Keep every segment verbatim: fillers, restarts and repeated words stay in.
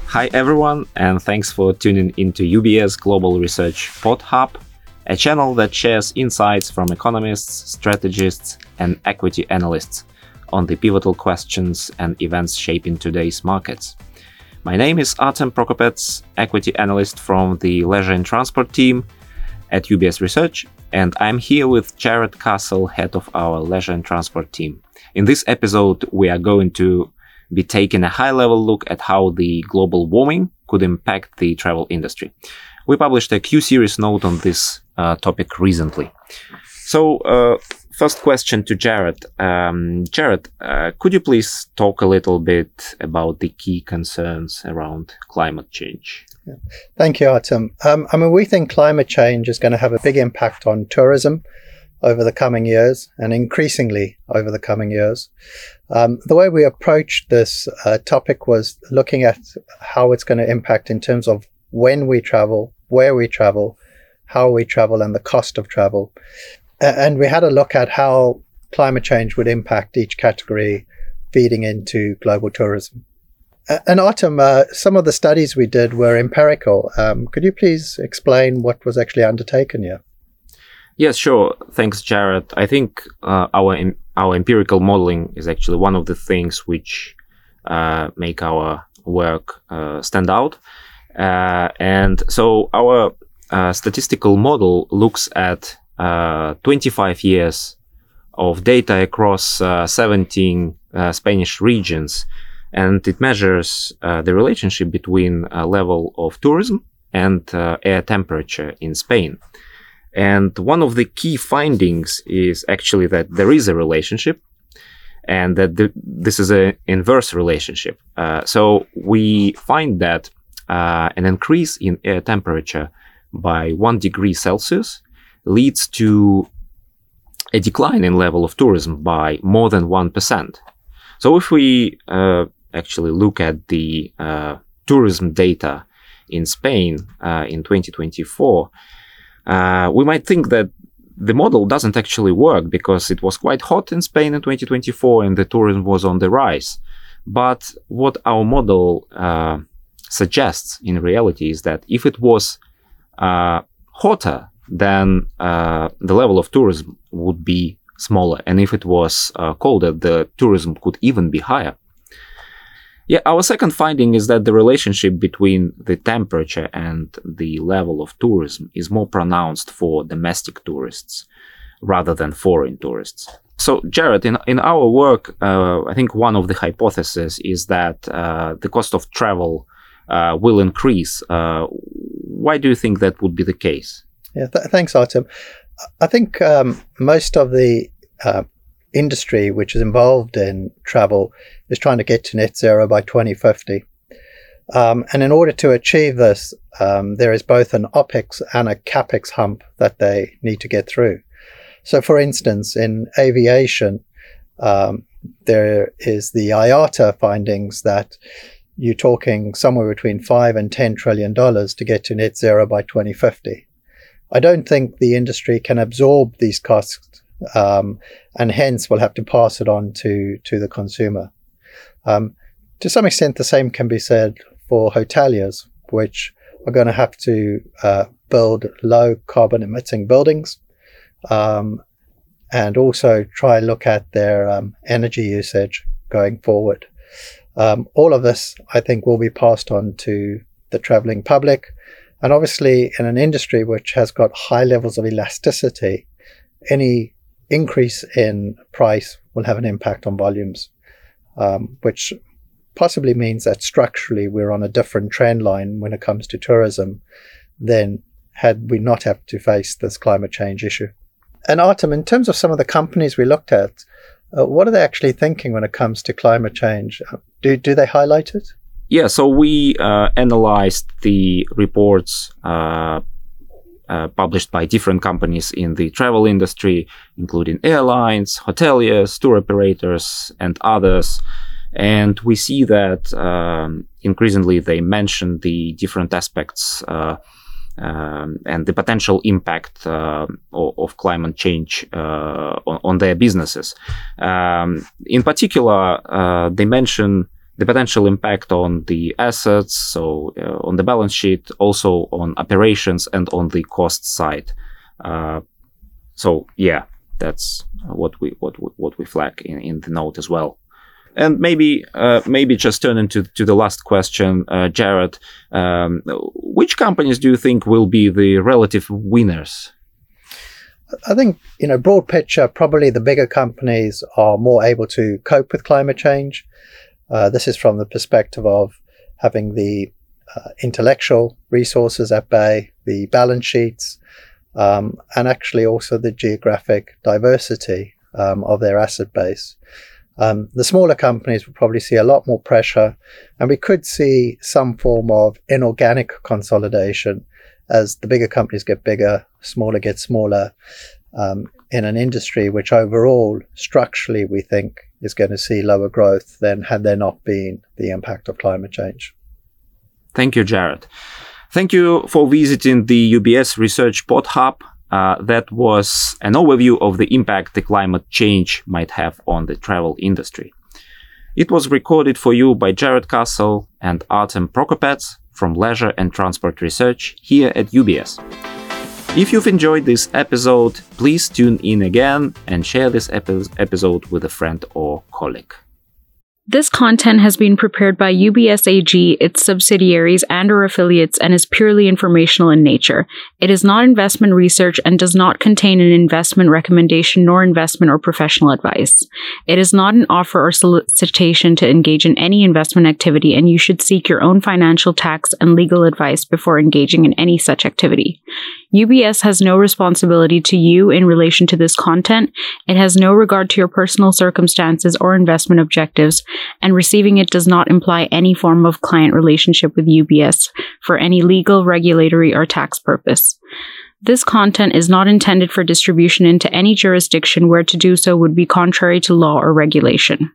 Hi everyone, and thanks for tuning into U B S Global Research PodHub, a channel that shares insights from economists, strategists, and equity analysts on the pivotal questions and events shaping today's markets. My name is Artem Prokopets, equity analyst from the Leisure and Transport team at U B S Research, and I'm here with Jared Castle, head of our Leisure and Transport team. In this episode, we are going to be taking a high-level look at how the global warming could impact the travel industry. We published a Q-Series note on this uh, topic recently. So, uh, first question to Jared. Um, Jared, uh, could you please talk a little bit about the key concerns around climate change? Yeah. Thank you, Artem. Um, I mean, we think climate change is going to have a big impact on tourism over the coming years, and increasingly over the coming years. Um, the way we approached this uh, topic was looking at how it's going to impact in terms of when we travel, where we travel, how we travel, and the cost of travel. Uh, and we had a look at how climate change would impact each category feeding into global tourism. Uh, and Artem, uh, some of the studies we did were empirical. Um, could you please explain what was actually undertaken here? Yes, sure. Thanks, Jared. I think uh, our our empirical modeling is actually one of the things which uh, make our work uh, stand out. Uh, and so our uh, statistical model looks at uh, twenty-five years of data across uh, seventeen uh, Spanish regions, and it measures uh, the relationship between a level of tourism and uh, air temperature in Spain. And one of the key findings is actually that there is a relationship, and that the, this is an inverse relationship. Uh, so we find that uh, an increase in air temperature by one degree Celsius leads to a decline in level of tourism by more than one percent. So if we uh, actually look at the uh, tourism data in Spain uh, in twenty twenty-four, Uh, we might think that the model doesn't actually work because it was quite hot in Spain in twenty twenty-four and the tourism was on the rise. But what our model uh, suggests in reality is that if it was uh, hotter, then uh, the level of tourism would be smaller. And if it was uh, colder, the tourism could even be higher. Yeah, our second finding is that the relationship between the temperature and the level of tourism is more pronounced for domestic tourists rather than foreign tourists. So, Jared, in, in our work, uh, I think one of the hypotheses is that uh, the cost of travel uh, will increase. Uh, why do you think that would be the case? Yeah, th- thanks, Artem. I think um, most of the uh, industry which is involved in travel is trying to get to net zero by twenty fifty. Um, and in order to achieve this, um, there is both an OPEX and a CAPEX hump that they need to get through. So, for instance, in aviation, um, there is the I A T A findings that you're talking somewhere between five and ten trillion dollars to get to net zero by twenty fifty. I don't think the industry can absorb these costs, um, and hence will have to pass it on to, to the consumer. Um, to some extent, the same can be said for hoteliers, which are going to have to uh, build low carbon emitting buildings, um, and also try look at their um, energy usage going forward. Um, all of this, I think, will be passed on to the traveling public. And obviously, in an industry which has got high levels of elasticity, any increase in price will have an impact on volumes, um, which possibly means that structurally we're on a different trend line when it comes to tourism than had we not have to face this climate change issue. And Artem, in terms of some of the companies we looked at, uh, what are they actually thinking when it comes to climate change? Do, do they highlight it? Yeah, so we uh, analyzed the reports uh, Uh, published by different companies in the travel industry, including airlines, hoteliers, tour operators, and others. And we see that um, increasingly they mention the different aspects uh, um, and the potential impact uh, of, of climate change uh, on, on their businesses. Um, in particular, uh, they mention the potential impact on the assets, so uh, on the balance sheet, also on operations and on the cost side. Uh, so yeah, that's what we what we, what we flag in, in the note as well. And maybe uh, maybe just turning to to the last question, uh, Jared, um, which companies do you think will be the relative winners? I think, you know, broad picture, probably the bigger companies are more able to cope with climate change. Uh, this is from the perspective of having the uh, intellectual resources at bay, the balance sheets, um, and actually also the geographic diversity um, of their asset base. Um, the smaller companies will probably see a lot more pressure, and we could see some form of inorganic consolidation as the bigger companies get bigger, smaller get smaller, um, in an industry which overall, structurally, we think is going to see lower growth than had there not been the impact of climate change. Thank you, Jared. Thank you for visiting the U B S Research Pod Hub. Uh, that was an overview of the impact the climate change might have on the travel industry. It was recorded for you by Jared Castle and Artem Prokopets from Leisure and Transport Research here at U B S. If you've enjoyed this episode, please tune in again and share this epi- episode with a friend or colleague. This content has been prepared by U B S A G, its subsidiaries, and or affiliates, and is purely informational in nature. It is not investment research and does not contain an investment recommendation nor investment or professional advice. It is not an offer or solicitation to engage in any investment activity, and you should seek your own financial, tax, and legal advice before engaging in any such activity. U B S has no responsibility to you in relation to this content. It has no regard to your personal circumstances or investment objectives, and receiving it does not imply any form of client relationship with U B S for any legal, regulatory, or tax purpose. This content is not intended for distribution into any jurisdiction where to do so would be contrary to law or regulation.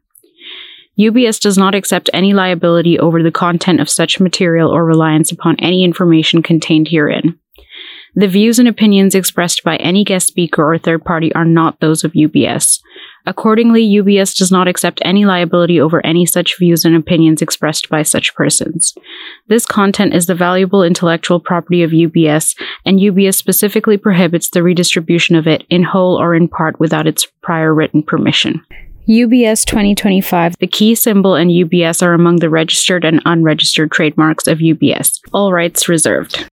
U B S does not accept any liability over the content of such material or reliance upon any information contained herein. The views and opinions expressed by any guest speaker or third party are not those of U B S. Accordingly, U B S does not accept any liability over any such views and opinions expressed by such persons. This content is the valuable intellectual property of U B S, and U B S specifically prohibits the redistribution of it in whole or in part without its prior written permission. U B S twenty twenty-five, the key symbol and U B S are among the registered and unregistered trademarks of U B S. All rights reserved.